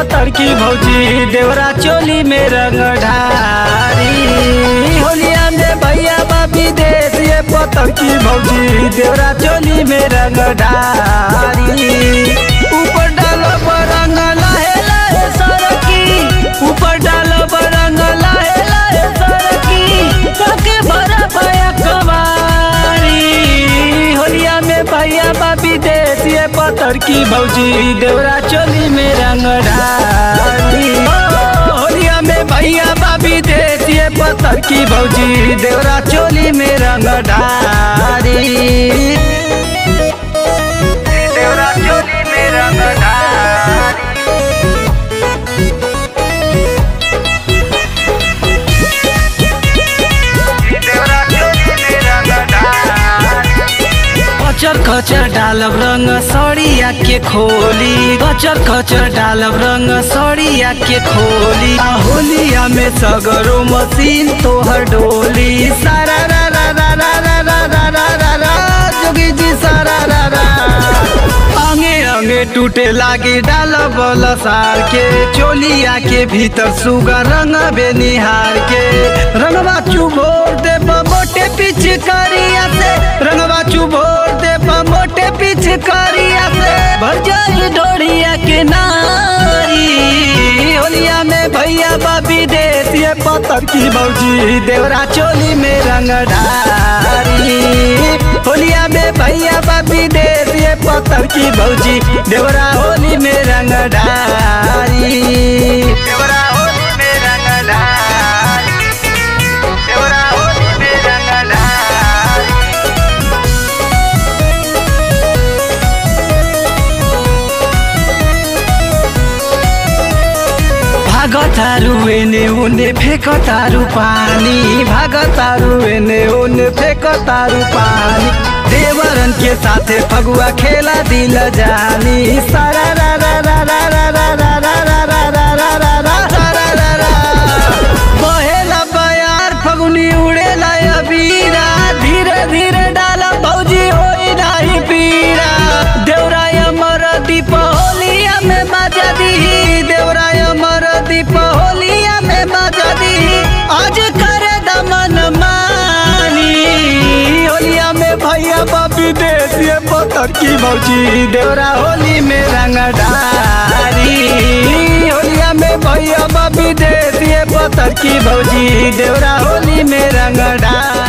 पत्थर की भौजी देवरा चोली में रंग ढारी। होलिया में भैया बाबी देश ये पत्थर की भौजी देवरा चोली में रंग ढारी। ऊपर डालो रंग लाहे लाहे सरकी, ऊपर डालो रंग लाहे लाहे सरकी, काके भरा पाया कवारी। होलिया में भैया बाबी देश ये पत्थर की भौजी देवरा चोली में रंग ढारी। होलिया में भैया बाबी देश ये पत्थर की भौजी देवरा चोली में रंग ढारी। देवरा चोली में रंग ढारी। देवरा चोली में रंग ढारी। खचर खचर डालब रंग सड़िया के खोली, खचर खचर डालब रंग सड़िया के खोली। होलिया में सगरो मशीन तोहर डोली। सारा रा रा रा रा रा रा रा रा रा रा जोगी जी सारा रा रा। अंगे अंगे टूटे लागे डालब लसार के, चोलिया के भीतर सुगा रंग बेनिहार के। रंगवा चुभोर दे मोटे पिचकारिया से, रंगवा चुभोर दे मोटे पिचकारिया से, भर जाई ढोड़िया के नारी। होलिया में भैया बाबी देश ये पत्थर की भौजी देवरा चोली में रंग ढारी। होलिया में भैया बाबी देश ये पत्थर की भौजी देवरा होली में रंग ढारी। देवरा होली में रंग ढारी। देवरा होली में रंग ढारी। भागतारू एने ओने फेकतारू पानी, भागतारू एने ओने फेकतारू पानी। देवरन के साथे फगुआ खेला दिल जानी। सारा रा रा रा रा रा रा रा रा रा रा रा रा रा रा रा रा रा। बहेला बयार फगुनी उड़ेला अबीरा, धीरे धीरे डाला भौजी होई नाही पीरा। देवरा अमर दीप होलिया में मजा दी, देवरा अमर दीप होलिया में मजा दी। आज करे दमन मानी। होलिया में भैया बाबी देश ये पत्थर की भौजी देवरा होली में रंग ढारी। होलिया में भैया बाबी देश ये पत्थर की भौजी देवरा होली में रंग ढारी।